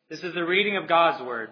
This is the reading of God's Word.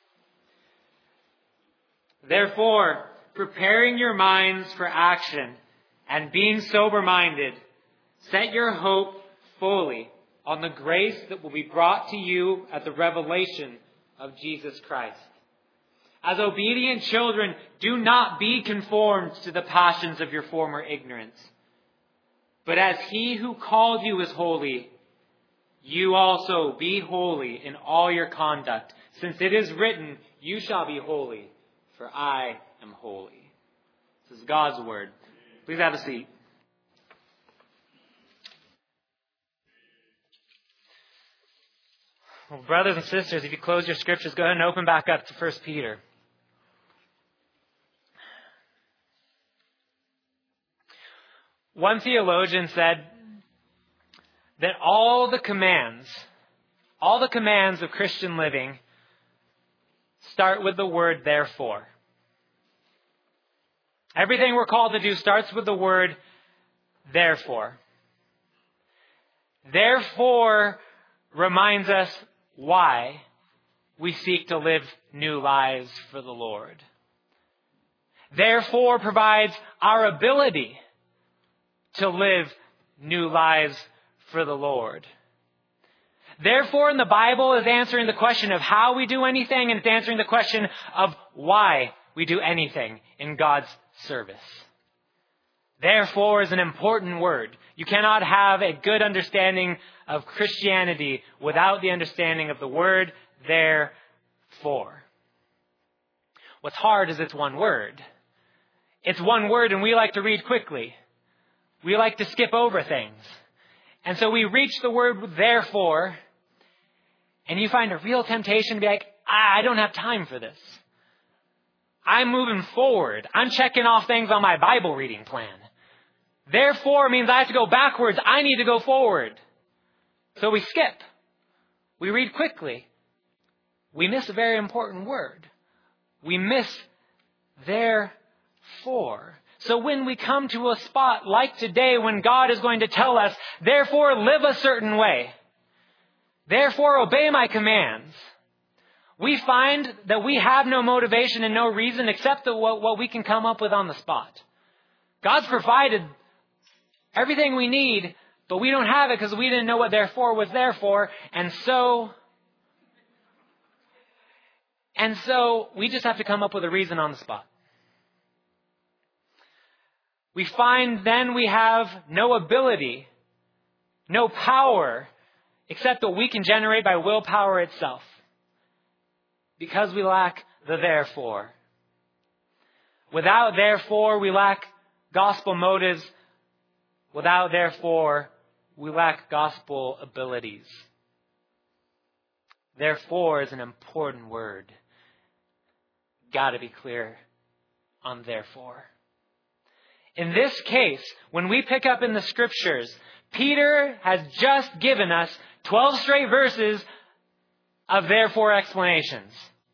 Therefore, preparing your minds for action and being sober-minded, set your hope fully on the grace that will be brought to you at the revelation of Jesus Christ. As obedient children, do not be conformed to the passions of your former ignorance. But as He who called you is holy, you also be holy in all your conduct, since it is written, you shall be holy, for I am holy. This is God's Word. Please have a seat. Well, brothers and sisters, if you close your scriptures, go ahead and open back up to 1 Peter. One theologian said that all the commands of Christian living start with the word therefore. Everything we're called to do starts with the word therefore. Therefore reminds us why we seek to live new lives for the Lord. Therefore provides our ability to live new lives for the Lord. Therefore, in the Bible is answering the question of how we do anything, and it's answering the question of why we do anything in God's service. Therefore is an important word. You cannot have a good understanding of Christianity without the understanding of the word therefore. What's hard is it's one word. It's one word, and we like to read quickly. We like to skip over things. And so we reach the word therefore, and you find a real temptation to be like, I don't have time for this. I'm moving forward. I'm checking off things on my Bible reading plan. Therefore means I have to go backwards. I need to go forward. So we skip. We read quickly. We miss a very important word. We miss therefore. So when we come to a spot like today when God is going to tell us, therefore live a certain way, therefore obey my commands, we find that we have no motivation and no reason except what we can come up with on the spot. God's provided everything we need, but we don't have it because we didn't know what therefore was there for. And so we just have to come up with a reason on the spot. We find then we have no ability, no power, except what we can generate by willpower itself. Because we lack the therefore. Without therefore, we lack gospel motives. Without therefore, we lack gospel abilities. Therefore is an important word. Got to be clear on therefore. In this case, when we pick up in the scriptures, Peter has just given us 12 straight verses of therefore explanations.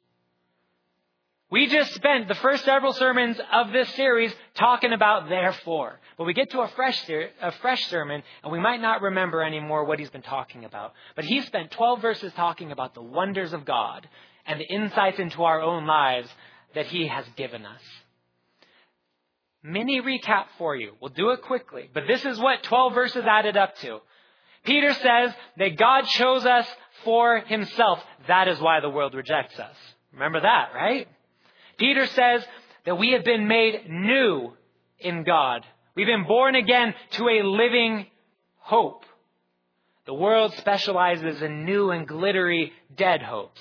We just spent the first several sermons of this series talking about therefore. But we get to a fresh sermon, and we might not remember anymore what he's been talking about. But he spent 12 verses talking about the wonders of God and the insights into our own lives that he has given us. Mini recap for you. We'll do it quickly. But this is what 12 verses added up to. Peter says that God chose us for himself. That is why the world rejects us. Remember that, right? Peter says that we have been made new in God. We've been born again to a living hope. The world specializes in new and glittery dead hopes.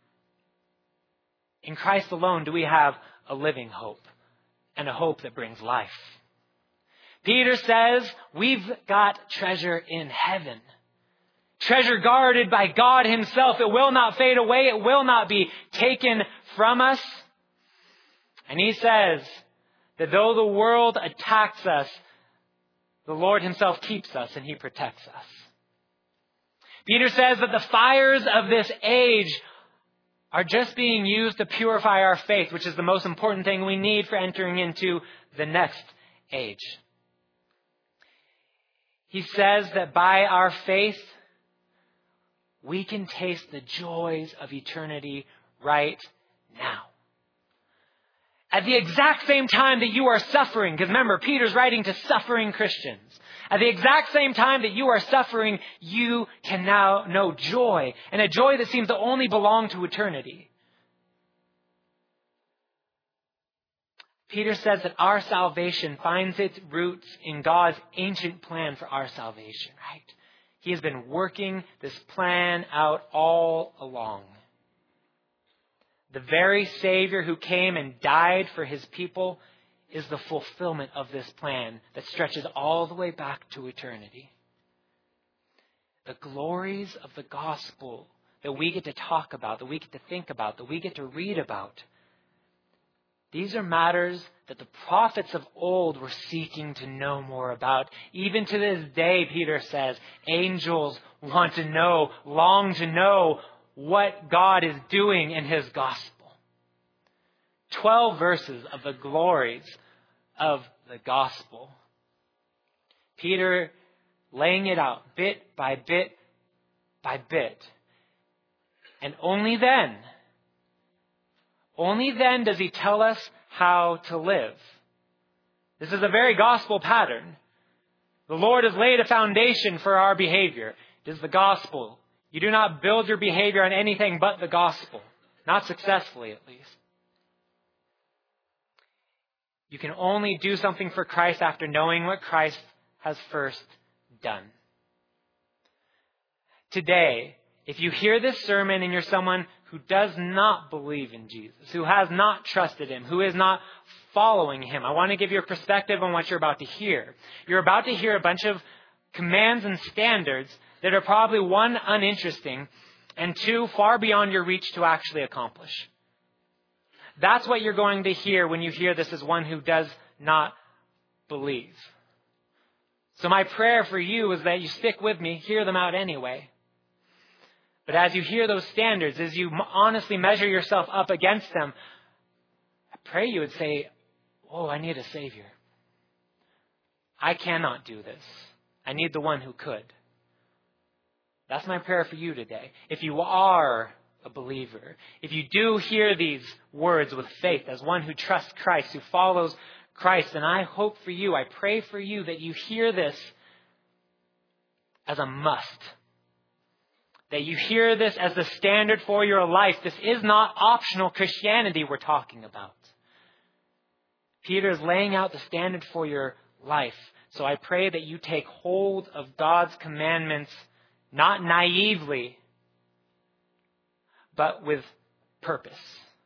In Christ alone do we have a living hope. And a hope that brings life. Peter says we've got treasure in heaven. Treasure guarded by God himself. It will not fade away. It will not be taken from us. And he says that though the world attacks us, the Lord himself keeps us and he protects us. Peter says that the fires of this age are just being used to purify our faith, which is the most important thing we need for entering into the next age. He says that by our faith, we can taste the joys of eternity right now. At the exact same time that you are suffering, because remember, Peter's writing to suffering Christians. At the exact same time that you are suffering, you can now know joy, and a joy that seems to only belong to eternity. Peter says that our salvation finds its roots in God's ancient plan for our salvation, right? He has been working this plan out all along. The very Savior who came and died for his people is the fulfillment of this plan that stretches all the way back to eternity. The glories of the gospel that we get to talk about, that we get to think about, that we get to read about, these are matters that the prophets of old were seeking to know more about. Even to this day, Peter says, angels want to know, long to know what God is doing in his gospel. 12 verses of the glories of the gospel. Peter laying it out bit by bit by bit. And only then does he tell us how to live. This is a very gospel pattern. The Lord has laid a foundation for our behavior. It is the gospel. You do not build your behavior on anything but the gospel. Not successfully, at least. You can only do something for Christ after knowing what Christ has first done. Today, if you hear this sermon and you're someone who does not believe in Jesus, who has not trusted him, who is not following him, I want to give you a perspective on what you're about to hear. You're about to hear a bunch of commands and standards that are probably, one, uninteresting, and two, far beyond your reach to actually accomplish. That's what you're going to hear when you hear this as one who does not believe. So my prayer for you is that you stick with me, hear them out anyway. But as you hear those standards, as you honestly measure yourself up against them, I pray you would say, oh, I need a Savior. I cannot do this. I need the one who could. That's my prayer for you today. If you are a believer, if you do hear these words with faith as one who trusts Christ, who follows Christ, and I hope for you, I pray for you that you hear this as a must. That you hear this as the standard for your life. This is not optional Christianity we're talking about. Peter is laying out the standard for your life. So I pray that you take hold of God's commandments, not naively, but with purpose.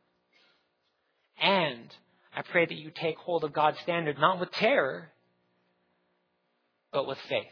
And I pray that you take hold of God's standard, not with terror, but with faith.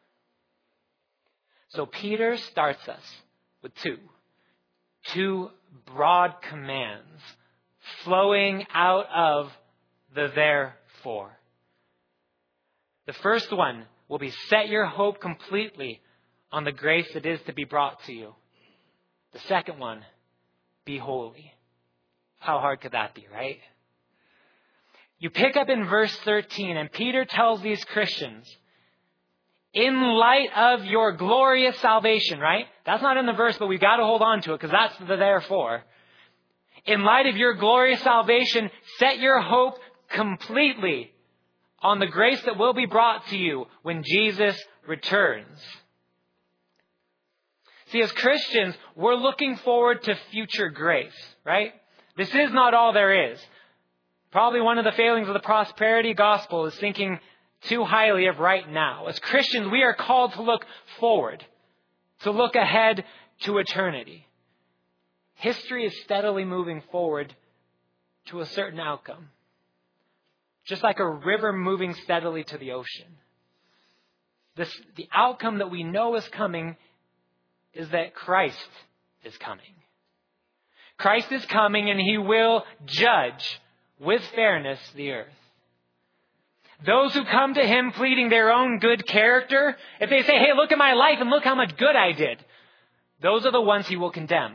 So Peter starts us with two broad commands flowing out of the therefore. The first one will be set your hope completely on the grace that is to be brought to you. The second one, be holy. How hard could that be, right? You pick up in verse 13, and Peter tells these Christians, in light of your glorious salvation, right? That's not in the verse, but we've got to hold on to it because that's the therefore. In light of your glorious salvation, set your hope completely on the grace that will be brought to you when Jesus returns. See, as Christians, we're looking forward to future grace, right? This is not all there is. Probably one of the failings of the prosperity gospel is thinking too highly of right now. As Christians, we are called to look forward, to look ahead to eternity. History is steadily moving forward to a certain outcome, just like a river moving steadily to the ocean. The outcome that we know is coming is that Christ is coming. Christ is coming and he will judge with fairness the earth. Those who come to him pleading their own good character, if they say, hey, look at my life and look how much good I did, those are the ones he will condemn.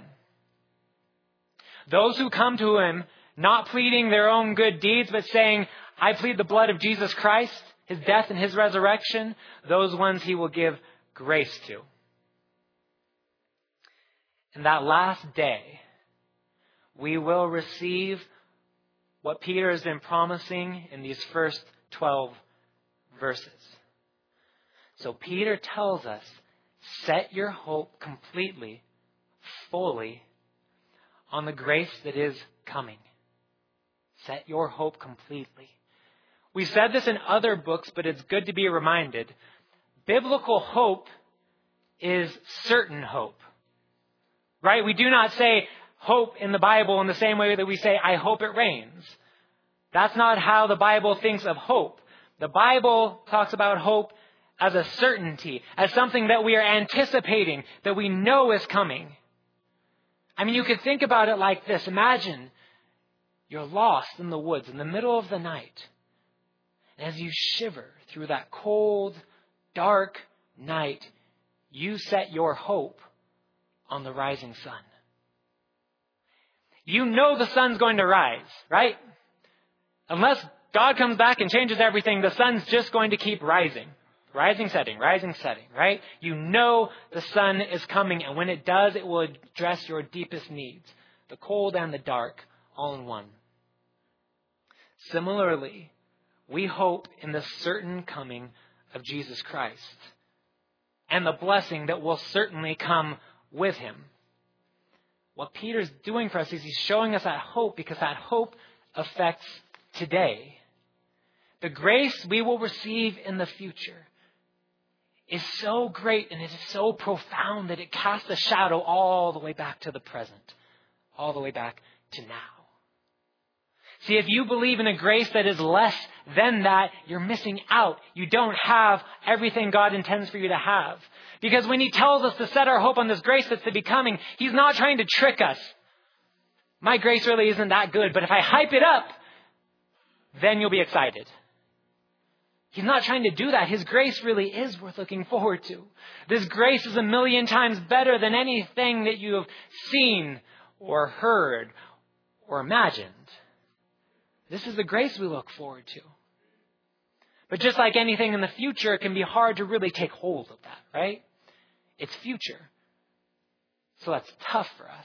Those who come to him not pleading their own good deeds, but saying, I plead the blood of Jesus Christ, his death and his resurrection, those ones he will give grace to. in that last day, we will receive what Peter has been promising in these first 12 verses. So Peter tells us, set your hope completely, fully, on the grace that is coming. Set your hope completely. We said this in other books, but it's good to be reminded. Biblical hope is certain hope. Right? We do not say hope in the Bible in the same way that we say, I hope it rains. That's not how the Bible thinks of hope. The Bible talks about hope as a certainty, as something that we are anticipating, that we know is coming. I mean, you could think about it like this. Imagine you're lost in the woods in the middle of the night. And as you shiver through that cold, dark night, you set your hope on the rising sun. You know the sun's going to rise, right? Unless God comes back and changes everything, the sun's just going to keep rising. Rising, setting, right? You know the sun is coming, and when it does, it will address your deepest needs, the cold and the dark, all in one. Similarly, we hope in the certain coming of Jesus Christ and the blessing that will certainly come with him. What Peter's doing for us is he's showing us that hope because that hope affects today. The grace we will receive in the future is so great and it is so profound that it casts a shadow all the way back to the present, all the way back to now. See, if you believe in a grace that is less than that, you're missing out. You don't have everything God intends for you to have. Because when he tells us to set our hope on this grace that's to be coming, he's not trying to trick us. My grace really isn't that good, but if I hype it up, then you'll be excited. He's not trying to do that. His grace really is worth looking forward to. This grace is 1,000,000 times better than anything that you have seen or heard or imagined. This is the grace we look forward to. But just like anything in the future, it can be hard to really take hold of that, right? It's future. So that's tough for us.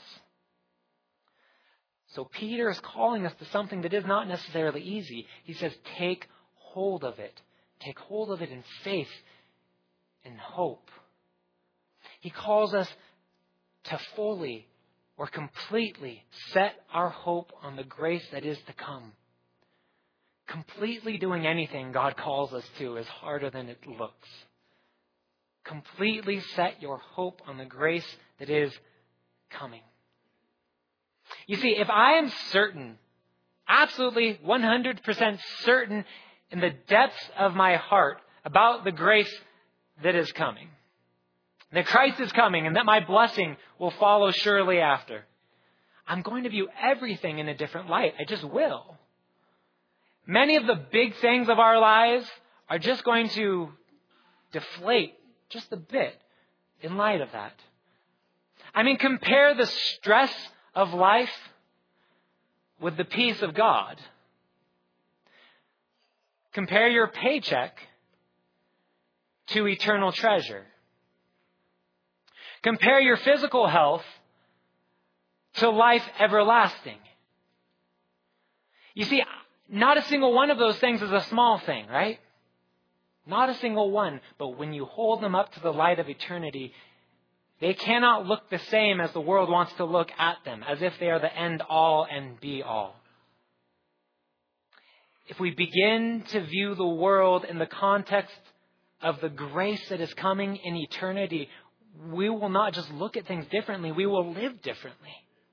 So Peter is calling us to something that is not necessarily easy. He says, take hold of it. Take hold of it in faith and hope. He calls us to fully or completely set our hope on the grace that is to come. Completely doing anything God calls us to is harder than it looks. Completely set your hope on the grace that is coming. You see, if I am certain, absolutely 100% certain in the depths of my heart about the grace that is coming, that Christ is coming and that my blessing will follow surely after, I'm going to view everything in a different light. I just will. Many of the big things of our lives are just going to deflate just a bit in light of that. I mean, compare the stress of life with the peace of God. Compare your paycheck to eternal treasure. Compare your physical health to life everlasting. You see, not a single one of those things is a small thing, right? Not a single one. But when you hold them up to the light of eternity, they cannot look the same as the world wants to look at them, as if they are the end all and be all. If we begin to view the world in the context of the grace that is coming in eternity, we will not just look at things differently, we will live differently.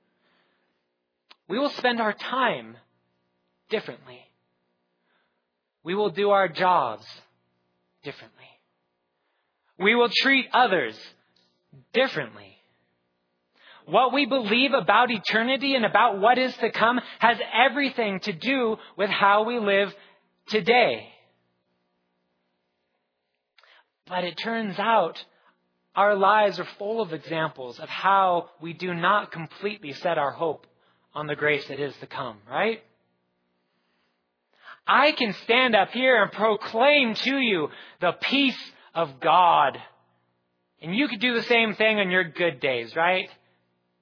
We will spend our time differently. We will do our jobs differently. We will treat others differently. What we believe about eternity and about what is to come has everything to do with how we live today. But it turns out our lives are full of examples of how we do not completely set our hope on the grace that is to come, right? I can stand up here and proclaim to you the peace of God. And you could do the same thing on your good days, right?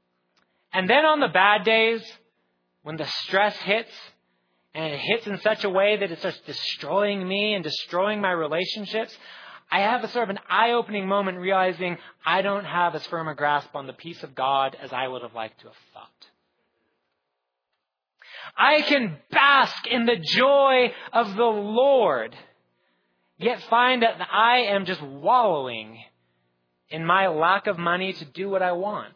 And then on the bad days, when the stress hits, and it hits in such a way that it starts destroying me and destroying my relationships, I have a sort of an eye-opening moment realizing I don't have as firm a grasp on the peace of God as I would have liked to have thought. I can bask in the joy of the Lord, yet find that I am just wallowing in my lack of money to do what I want.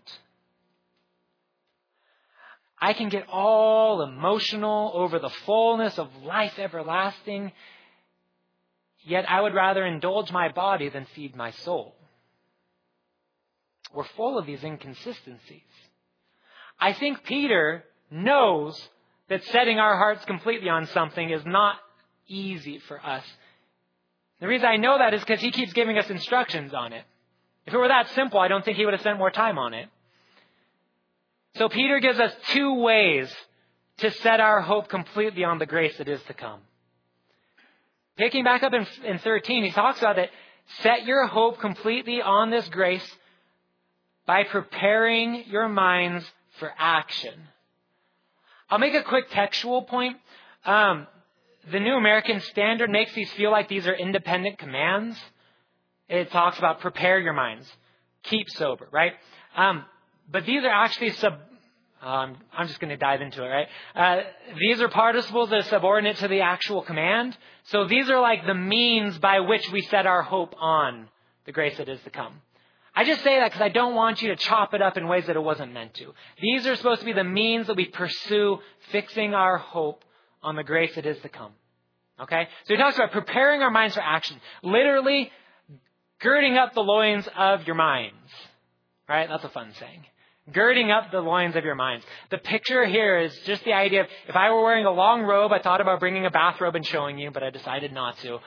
I can get all emotional over the fullness of life everlasting, yet I would rather indulge my body than feed my soul. We're full of these inconsistencies. I think Peter knows that setting our hearts completely on something is not easy for us. The reason I know that is because he keeps giving us instructions on it. If it were that simple, I don't think he would have spent more time on it. So Peter gives us two ways to set our hope completely on the grace that is to come. Picking back up in 13, he talks about that set your hope completely on this grace by preparing your minds for action. I'll make a quick textual point. The New American Standard makes these feel like these are independent commands. It talks about prepare your minds, keep sober, right? But these are actually I'm just going to dive into it, right? These are participles that are subordinate to the actual command. So these are like the means by which we set our hope on the grace that is to come. I just say that because I don't want you to chop it up in ways that it wasn't meant to. These are supposed to be the means that we pursue fixing our hope on the grace that is to come. Okay? So he talks about preparing our minds for action. Literally, girding up the loins of your minds. Right? That's a fun saying. Girding up the loins of your minds. The picture here is just the idea of, if I were wearing a long robe, I thought about bringing a bathrobe and showing you, but I decided not to.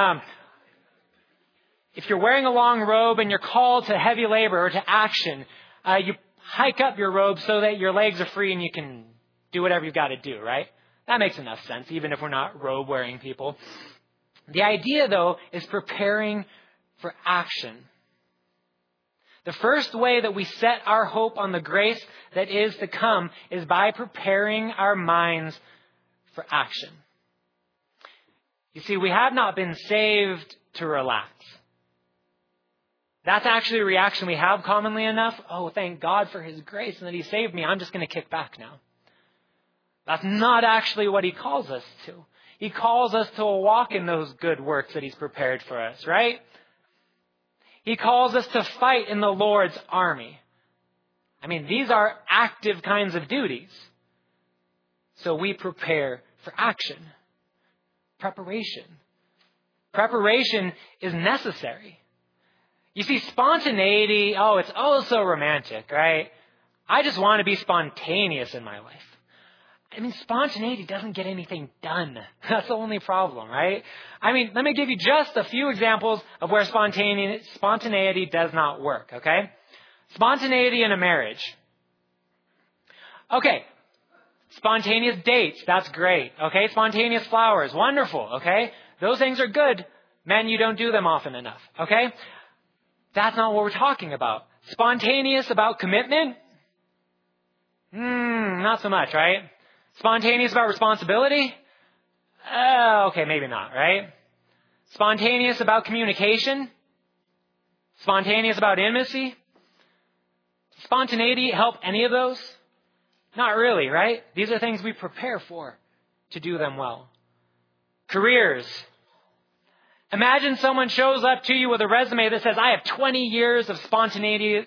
If you're wearing a long robe and you're called to heavy labor or to action, you hike up your robe so that your legs are free and you can do whatever you've got to do, right? That makes enough sense, even if we're not robe-wearing people. The idea, though, is preparing for action. The first way that we set our hope on the grace that is to come is by preparing our minds for action. You see, we have not been saved to relax. That's actually a reaction we have commonly enough. Oh, thank God for His grace and that He saved me. I'm just going to kick back now. That's not actually what He calls us to. He calls us to walk in those good works that He's prepared for us, right? He calls us to fight in the Lord's army. I mean, these are active kinds of duties. So we prepare for action. Preparation. Preparation is necessary. You see, spontaneity, it's so romantic, right? I just want to be spontaneous in my life. I mean, spontaneity doesn't get anything done. That's the only problem, right? I mean, let me give you just a few examples of where spontaneity does not work, okay? Spontaneity in a marriage. Okay, spontaneous dates, that's great, okay? Spontaneous flowers, wonderful, okay? Those things are good. Men, you don't do them often enough, okay? That's not what we're talking about. Spontaneous about commitment? Not so much, right? Spontaneous about responsibility? Okay, maybe not, right? Spontaneous about communication? Spontaneous about intimacy? Spontaneity help any of those? Not really, right? These are things we prepare for to do them well. Careers. Imagine someone shows up to you with a resume that says, I have 20 years of spontaneous.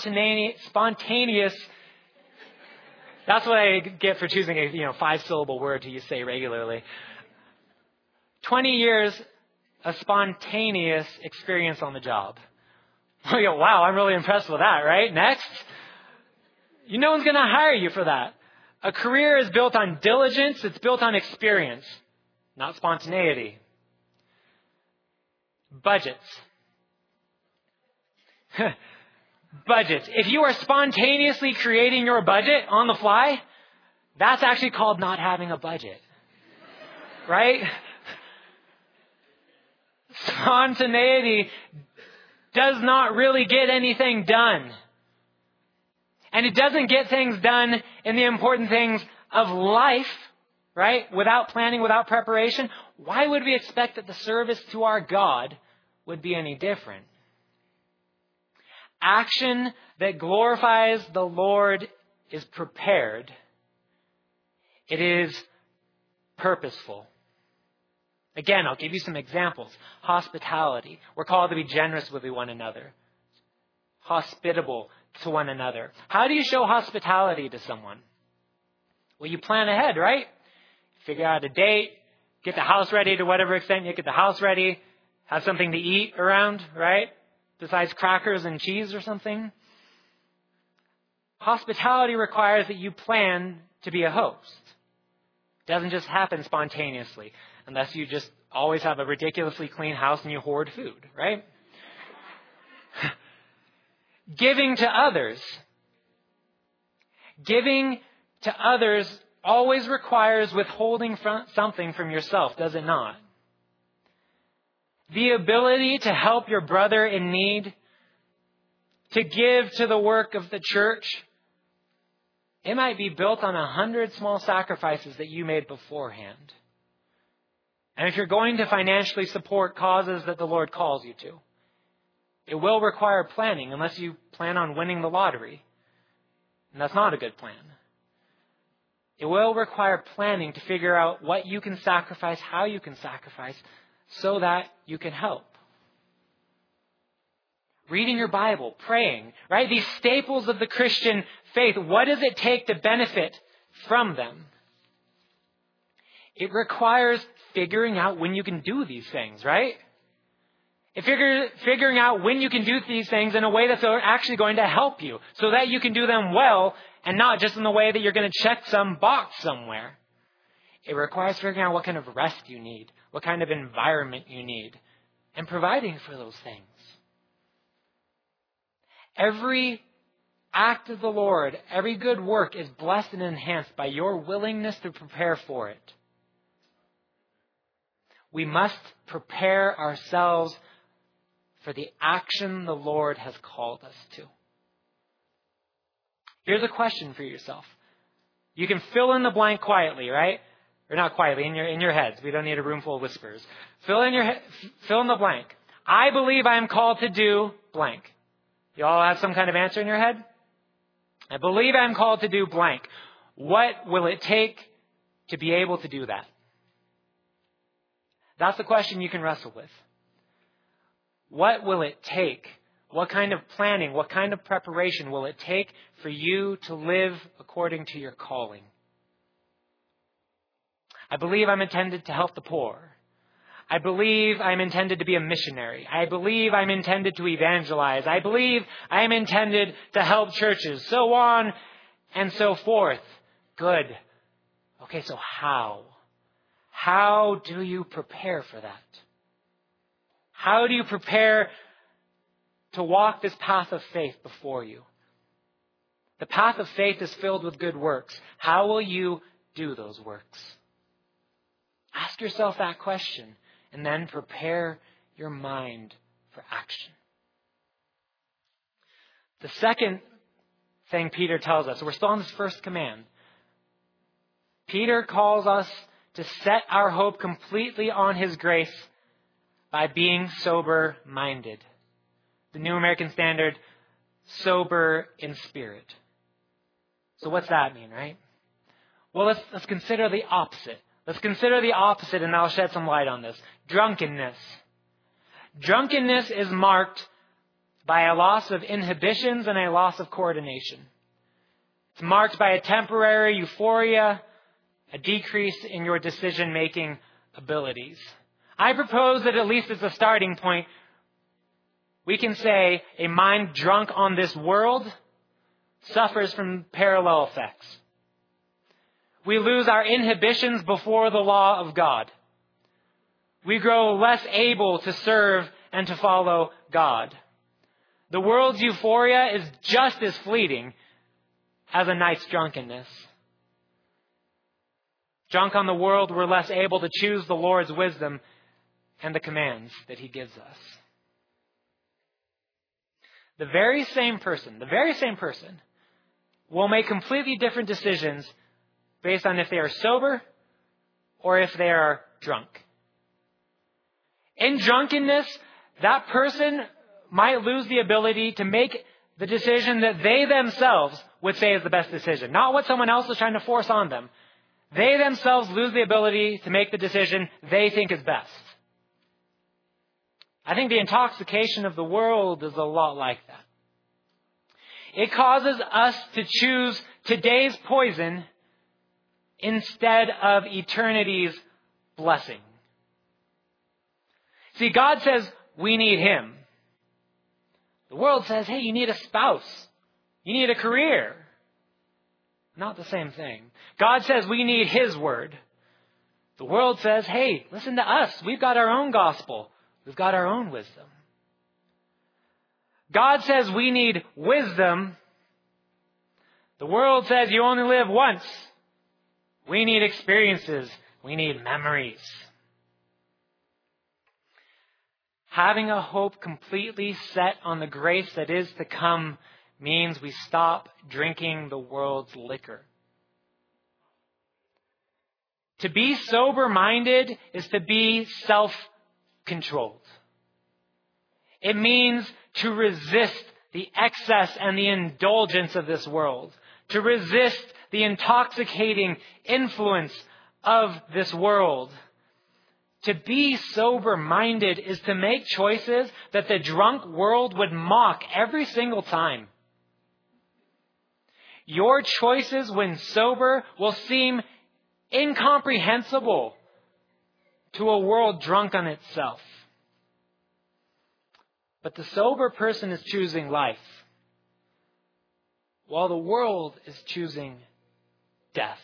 That's what I get for choosing a 5-syllable word to say regularly. 20 years of spontaneous experience on the job. We go, wow, I'm really impressed with that, right? Next. No one's going to hire you for that. A career is built on diligence. It's built on experience, not spontaneity. Budgets. Budgets. If you are spontaneously creating your budget on the fly, that's actually called not having a budget. Right? Spontaneity does not really get anything done. and it doesn't get things done in the important things of life, right? Without planning, without preparation, why would we expect that the service to our God would be any different? Action that glorifies the Lord is prepared. It is purposeful. Again, I'll give you some examples. Hospitality. We're called to be generous with one another. Hospitable to one another. How do you show hospitality to someone? Well, you plan ahead, right? Figure out a date, get the house ready to whatever extent you get the house ready, have something to eat around, right? Besides crackers and cheese or something. Hospitality requires that you plan to be a host. It doesn't just happen spontaneously, unless you just always have a ridiculously clean house and you hoard food, right? Giving to others. Giving to others always requires withholding something from yourself, does it not? The ability to help your brother in need, to give to the work of the church, it might be built on 100 small sacrifices that you made beforehand. And if you're going to financially support causes that the Lord calls you to, it will require planning unless you plan on winning the lottery. And that's not a good plan. It will require planning to figure out what you can sacrifice, how you can sacrifice, so that you can help. Reading your Bible, praying, right? These staples of the Christian faith, what does it take to benefit from them? It requires figuring out when you can do these things, right? Figuring out when you can do these things in a way that's actually going to help you so that you can do them well and not just in the way that you're going to check some box somewhere. It requires figuring out what kind of rest you need, what kind of environment you need, and providing for those things. Every act of the Lord, every good work is blessed and enhanced by your willingness to prepare for it. We must prepare ourselves for the action the Lord has called us to. Here's a question for yourself. You can fill in the blank quietly, right? Or not quietly, in your heads. We don't need a room full of whispers. Fill in the blank. I believe I am called to do blank. You all have some kind of answer in your head? I believe I am called to do blank. What will it take to be able to do that? That's the question you can wrestle with. What will it take? What kind of planning, what kind of preparation will it take for you to live according to your calling? I believe I'm intended to help the poor. I believe I'm intended to be a missionary. I believe I'm intended to evangelize. I believe I am intended to help churches, so on and so forth. Good. Okay, so how? How do you prepare for that? How do you prepare to walk this path of faith before you? The path of faith is filled with good works. How will you do those works? Ask yourself that question and then prepare your mind for action. The second thing Peter tells us, we're still on this first command. Peter calls us to set our hope completely on his grace by being sober-minded. The New American Standard, sober in spirit. So what's that mean, right? Well, let's consider the opposite. Let's consider the opposite, and I'll shed some light on this. Drunkenness. Drunkenness is marked by a loss of inhibitions and a loss of coordination. It's marked by a temporary euphoria, a decrease in your decision-making abilities. I propose that at least as a starting point, we can say a mind drunk on this world suffers from parallel effects. We lose our inhibitions before the law of God. We grow less able to serve and to follow God. The world's euphoria is just as fleeting as a night's drunkenness. Drunk on the world, we're less able to choose the Lord's wisdom and the commands that he gives us. The very same person will make completely different decisions based on if they are sober or if they are drunk. In drunkenness, that person might lose the ability to make the decision that they themselves would say is the best decision, not what someone else is trying to force on them. They themselves lose the ability to make the decision they think is best. I think the intoxication of the world is a lot like that. It causes us to choose today's poison instead of eternity's blessing. See, God says we need Him. The world says, hey, you need a spouse. You need a career. Not the same thing. God says we need His word. The world says, hey, listen to us. We've got our own gospel. We've got our own wisdom. God says we need wisdom. The world says you only live once. We need experiences. We need memories. Having a hope completely set on the grace that is to come means we stop drinking the world's liquor. To be sober-minded is to be self-controlled. It means to resist the excess and the indulgence of this world. To resist the intoxicating influence of this world. To be sober-minded is to make choices that the drunk world would mock every single time. Your choices when sober will seem incomprehensible to a world drunk on itself. But the sober person is choosing life, while the world is choosing death.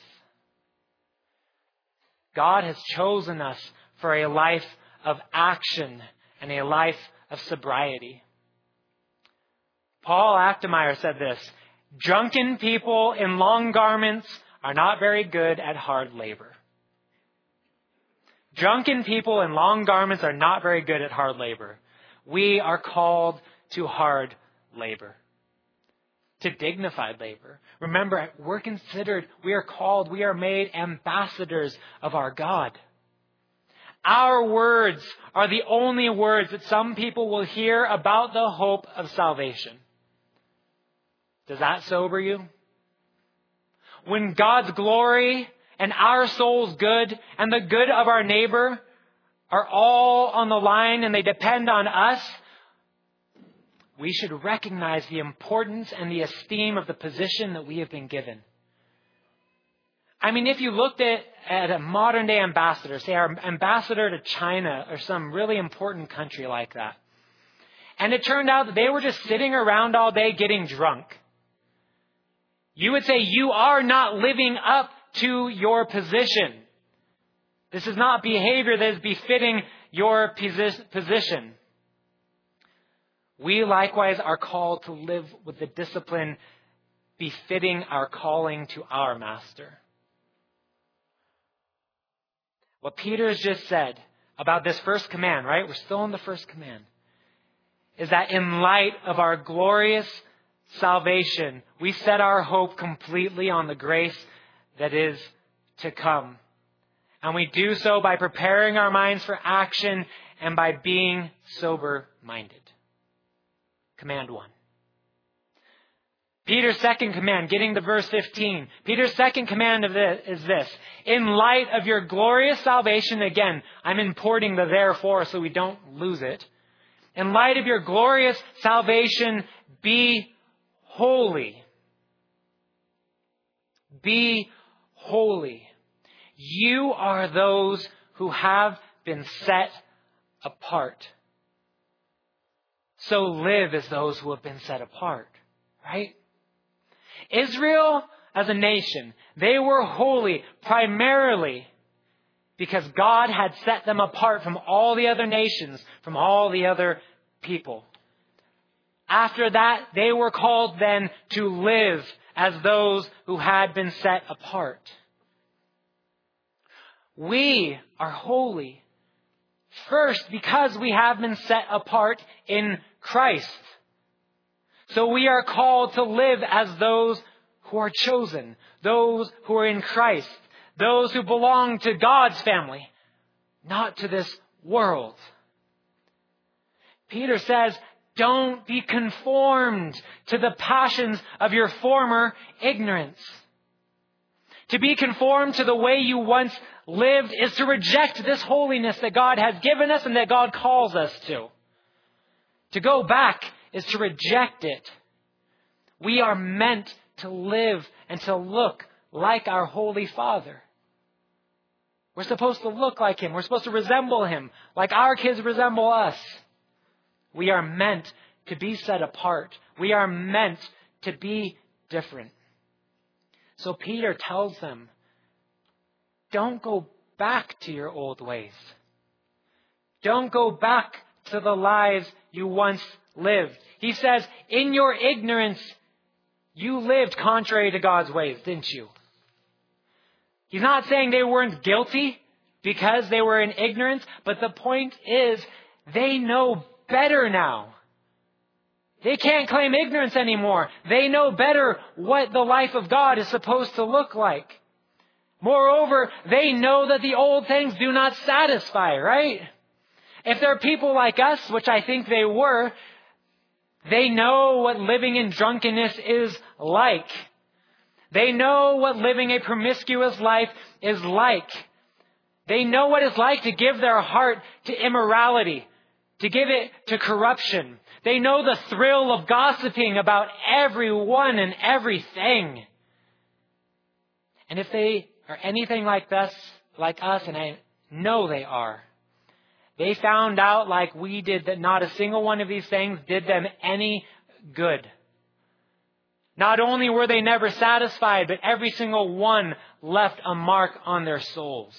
God has chosen us for a life of action and a life of sobriety. Paul Achtemeier said this: drunken people in long garments are not very good at hard labor. Drunken people in long garments are not very good at hard labor. We are called to hard labor, to dignified labor. Remember, we are called, we are made ambassadors of our God. Our words are the only words that some people will hear about the hope of salvation. Does that sober you? When God's glory and our soul's good and the good of our neighbor are all on the line and they depend on us, we should recognize the importance and the esteem of the position that we have been given. I mean, if you looked at a modern day ambassador, say our ambassador to China or some really important country like that, and it turned out that they were just sitting around all day getting drunk, you would say you are not living up to your position. This is not behavior that is befitting your position. We likewise are called to live with the discipline befitting our calling to our Master. What Peter has just said about this first command, right? We're still in the first command. Is that in light of our glorious salvation, we set our hope completely on the grace that is to come. And we do so by preparing our minds for action and by being sober-minded. Command 1. Peter's second command, getting to verse 15. Peter's second command is this: in light of your glorious salvation, again, I'm importing the therefore so we don't lose it. In light of your glorious salvation, be holy. Be holy. You are those who have been set apart. So live as those who have been set apart, right? Israel as a nation, they were holy primarily because God had set them apart from all the other nations, from all the other people. After that, they were called then to live as those who had been set apart. We are holy first because we have been set apart in Christ. So we are called to live as those who are chosen, those who are in Christ, those who belong to God's family, not to this world. Peter says, don't be conformed to the passions of your former ignorance. To be conformed to the way you once lived is to reject this holiness that God has given us and that God calls us to. To go back is to reject it. We are meant to live and to look like our Holy Father. We're supposed to look like Him. We're supposed to resemble Him, like our kids resemble us. We are meant to be set apart. We are meant to be different. So Peter tells them, don't go back to your old ways. Don't go back to the lives you once lived. He says, in your ignorance, you lived contrary to God's ways, didn't you? He's not saying they weren't guilty because they were in ignorance, but the point is they know better now. They can't claim ignorance anymore. They know better what the life of God is supposed to look like. Moreover, they know that the old things do not satisfy, right? If they're people like us, which I think they were, they know what living in drunkenness is like. They know what living a promiscuous life is like. They know what it's like to give their heart to immorality, to give it to corruption. They know the thrill of gossiping about everyone and everything. And if they are anything like us, and I know they are, they found out like we did that not a single one of these things did them any good. Not only were they never satisfied, but every single one left a mark on their souls.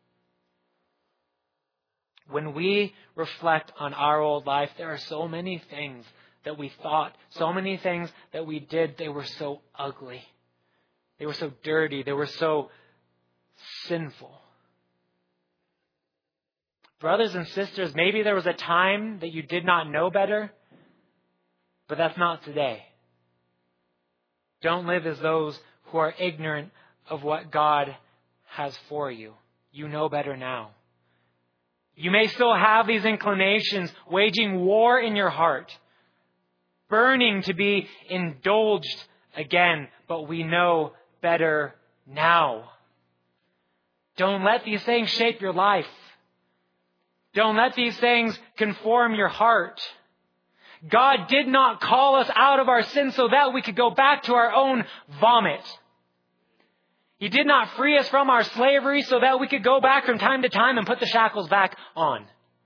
When we reflect on our old life, there are so many things that we thought, so many things that we did, they were so ugly. They were so dirty. They were so sinful. Brothers and sisters, maybe there was a time that you did not know better, but that's not today. Don't live as those who are ignorant of what God has for you. You know better now. You may still have these inclinations, waging war in your heart, burning to be indulged again, but we know better now. Don't let these things shape your life. Don't let these things conform your heart. God did not call us out of our sin so that we could go back to our own vomit. He did not free us from our slavery so that we could go back from time to time and put the shackles back on.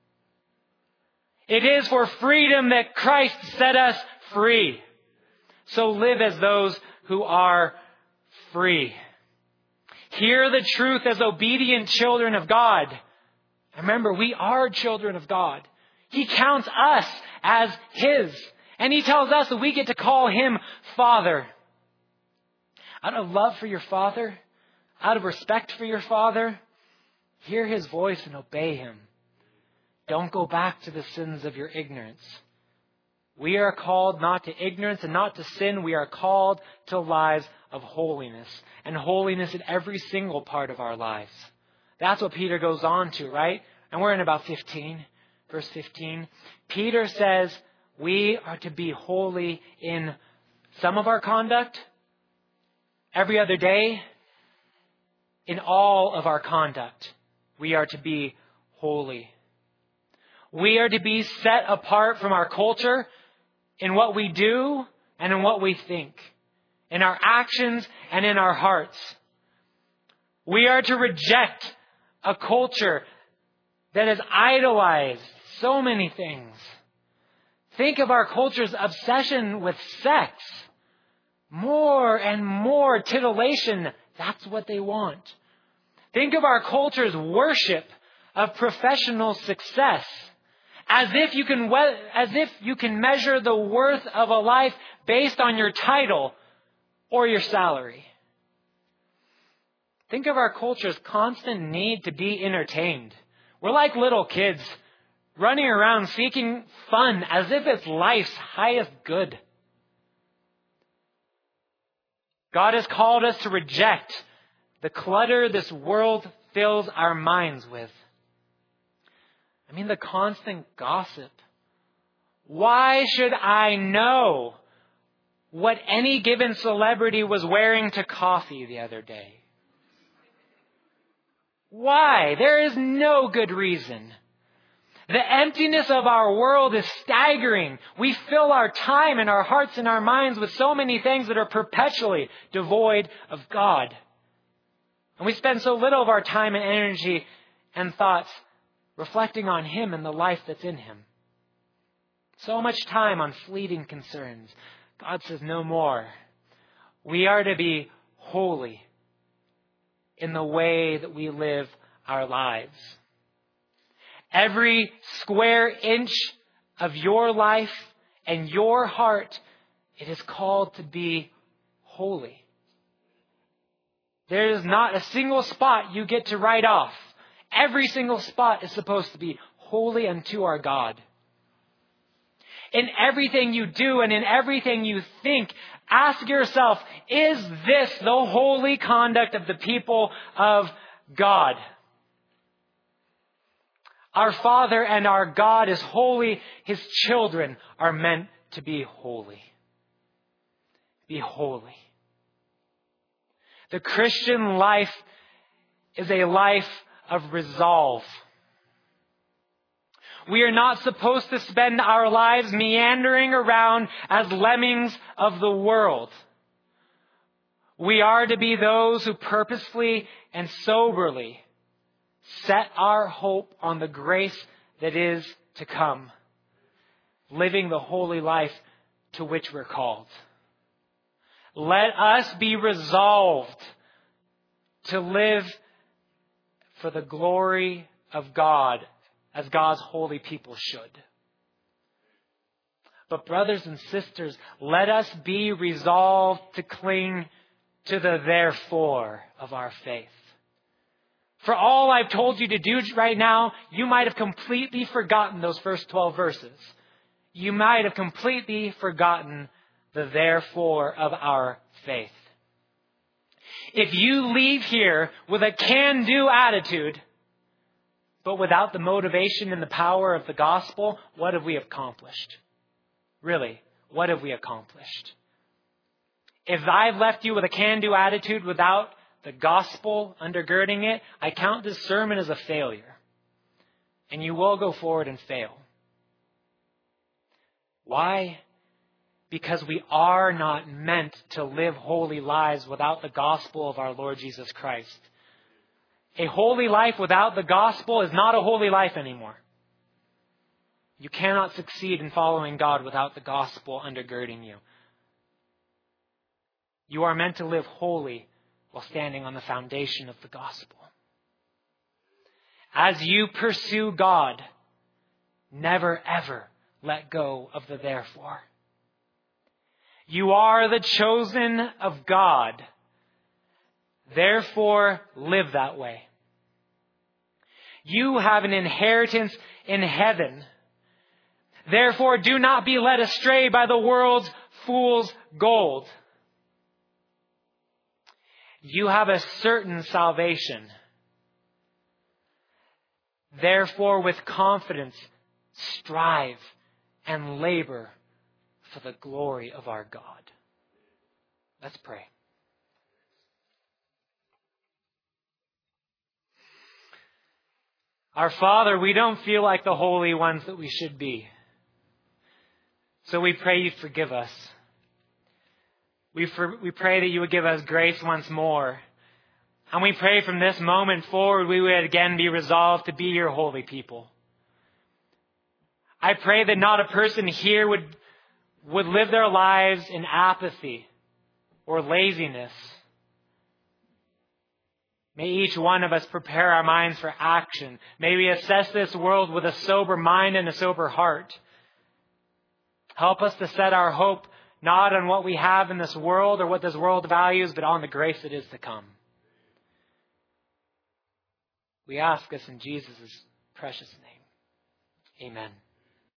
It is for freedom that Christ set us free. So live as those who are free. Hear the truth as obedient children of God. Remember, we are children of God. He counts us as His. And He tells us that we get to call Him Father. Out of love for your Father, out of respect for your Father, hear His voice and obey Him. Don't go back to the sins of your ignorance. We are called not to ignorance and not to sin. We are called to lives of holiness. And holiness in every single part of our lives. That's what Peter goes on to, right? And we're in about 15. Verse 15. Peter says we are to be holy in some of our conduct, every other day, in all of our conduct. We are to be holy. We are to be set apart from our culture in what we do and in what we think, in our actions and in our hearts. We are to reject a culture that has idolized so many things. Think of our culture's obsession with sex. More and more titillation. That's what they want. Think of our culture's worship of professional success. As if you can measure the worth of a life based on your title or your salary. Think of our culture's constant need to be entertained. We're like little kids running around seeking fun as if it's life's highest good. God has called us to reject the clutter this world fills our minds with. I mean, the constant gossip. Why should I know what any given celebrity was wearing to coffee the other day? Why? There is no good reason. The emptiness of our world is staggering. We fill our time and our hearts and our minds with so many things that are perpetually devoid of God. And we spend so little of our time and energy and thoughts reflecting on Him and the life that's in Him. So much time on fleeting concerns. God says no more. We are to be holy in the way that we live our lives. Every square inch of your life and your heart, it is called to be holy. There is not a single spot you get to write off. Every single spot is supposed to be holy unto our God. In everything you do and in everything you think, ask yourself, is this the holy conduct of the people of God? Our Father and our God is holy. His children are meant to be holy. Be holy. The Christian life is a life of resolve. We are not supposed to spend our lives meandering around as lemmings of the world. We are to be those who purposefully and soberly set our hope on the grace that is to come, living the holy life to which we're called. Let us be resolved to live for the glory of God as God's holy people should. But brothers and sisters, let us be resolved to cling to the therefore of our faith. For all I've told you to do right now, you might have completely forgotten those first 12 verses. You might have completely forgotten the therefore of our faith. If you leave here with a can-do attitude, but without the motivation and the power of the gospel, what have we accomplished? Really, what have we accomplished? If I've left you with a can-do attitude without the gospel undergirding it, I count this sermon as a failure. And you will go forward and fail. Why? Because we are not meant to live holy lives without the gospel of our Lord Jesus Christ. A holy life without the gospel is not a holy life anymore. You cannot succeed in following God without the gospel undergirding you. You are meant to live holy while standing on the foundation of the gospel. As you pursue God, never ever let go of the therefore. You are the chosen of God. Therefore, live that way. You have an inheritance in heaven. Therefore, do not be led astray by the world's fool's gold. You have a certain salvation. Therefore, with confidence, strive and labor for the glory of our God. Let's pray. Our Father, we don't feel like the holy ones that we should be. So we pray you forgive us. We pray that you would give us grace once more. And we pray from this moment forward we would again be resolved to be your holy people. I pray that not a person here would live their lives in apathy or laziness. May each one of us prepare our minds for action. May we assess this world with a sober mind and a sober heart. Help us to set our hope not on what we have in this world or what this world values, but on the grace that is to come. We ask this in Jesus' precious name. Amen.